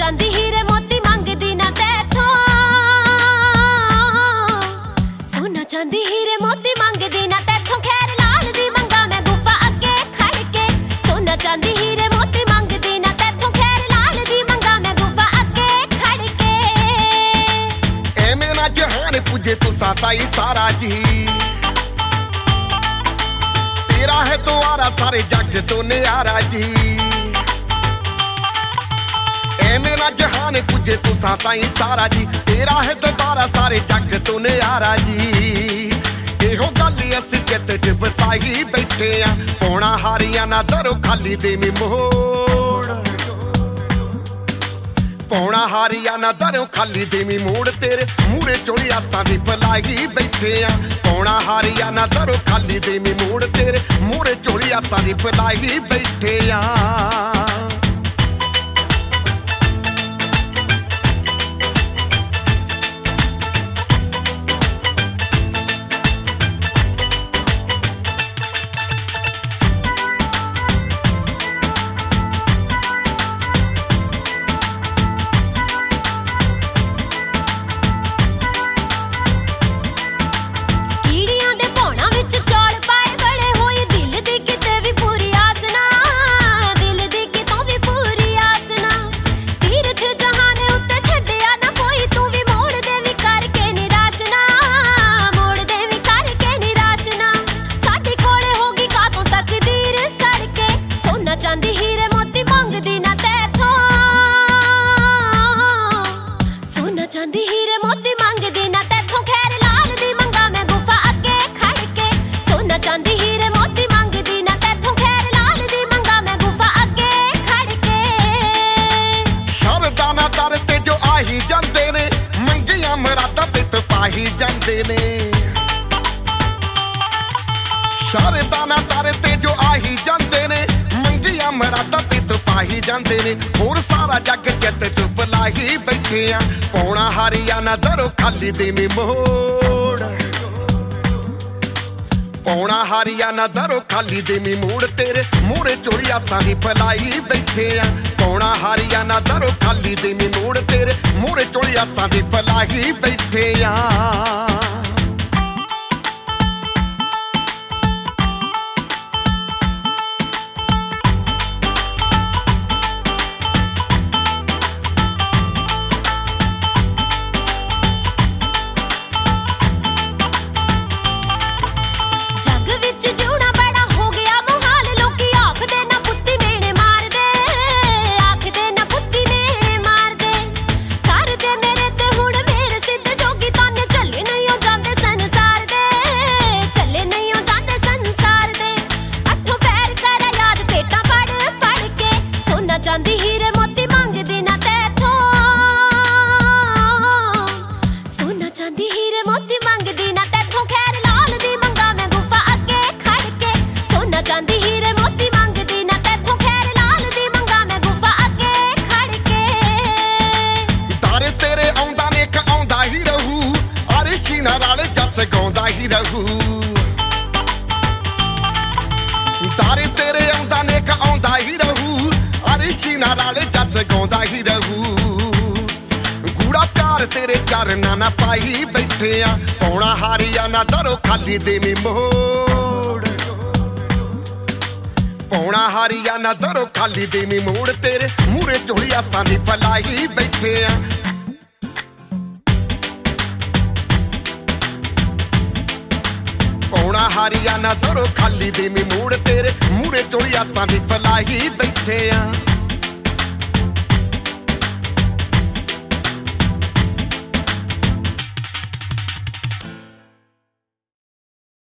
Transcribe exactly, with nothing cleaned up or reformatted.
चांदी हीरे मोती मंगदी ना तैथों, सोना चांदी हीरे मोती मंगदी ना तैथों, खैर लाल दी मंगा मैं गुफा अगे खड़ के। सोना चांदी हीरे मोती मंगदी ना तैथों, खैर लाल दी मंगा मैं गुफा अगे खड़ के। एवें ना जहान पुजे तू साताई सारा जी, तेरा है द्वारा सारे जग तो न्यारा जी। मेरा जहान पुजे तू साताई सारा जी, तेरा है दोबारा सारे जग तो न्यारा जी। एहो गल असी चित च बसाई बैठे आ, पौना हारिया ना दरो खाली देवी मोड़। पौना हारिया ना दरो खाली देवी मोड़, तेरे मूरे चोली आसां दी फलाई बैठे आ। पौना हारिया ना दरो खाली देवी मोड़, तेरे मूरे चोली आसां दी फलाई बैठे आ। चांदी हीरे मोती मंगदी ना तैथों, सोना चांदी हीरे मोती मंगदी ना तैथों, खैर लाल दी मंगा मैं गुफा अगे खड़ के। सोना चांदी हीरे मोती मंगदी ना तैथों, खैर लाल दी मंगा मैं गुफा अगे खड़ के। सरदा ना दर ते जो आही जांदे ने, मंगियां मुरादां ते तपाही जांदे ने। सरदा ना दर ते जो आही जांदे ने, मरादा ते तपाही जांदे ने। होर सारा जग चित च बलाई बैठे आ, पौना हारिया ना दरो खाली देवी मोड़। पौना हारिया ना दरो खाली देवी मोड़, तेरे मूरे चोली आसां दी फलाई बैठे आ। पौना हारिया ना दरो खाली देवी मोड़, तेरे मूरे चोली आसां दी फलाई बैठे आ। चांदी हीरे मोती मंगदी ना तैथों, सोना चांदी हीरे मोती मंगदी ना तैथों, खैर लाल दी मंगा मैं गुफा अगे खड़ के। सोना चांदी हीरे मोती मंगदी ना तैथों, खैर लाल दी मंगा मैं गुफा अगे खड़ के। तारे तेरे आउंदा ने क आउंदा ही रहू, अरिशी नाल जस गाउंदा ही रहू। तारे तेरे आउंदा ने क आउंदा ही रहू, अरिशी नाल जस गाउंदा ही रहू। गूड़ा प्यार तेरे चरना ना पाई बैठे आ, पौना हारिया ना दरो खाली देवी मोड़। पौना हारिया ना दरो खाली देवी मोड़, तेरे मूरे चोली आसां दी फलाई बैठे आ। पौना हारिया ना दरो खाली देवी मोड़, तेरे मूरे चोली आसां दी फलाई बैठे आ।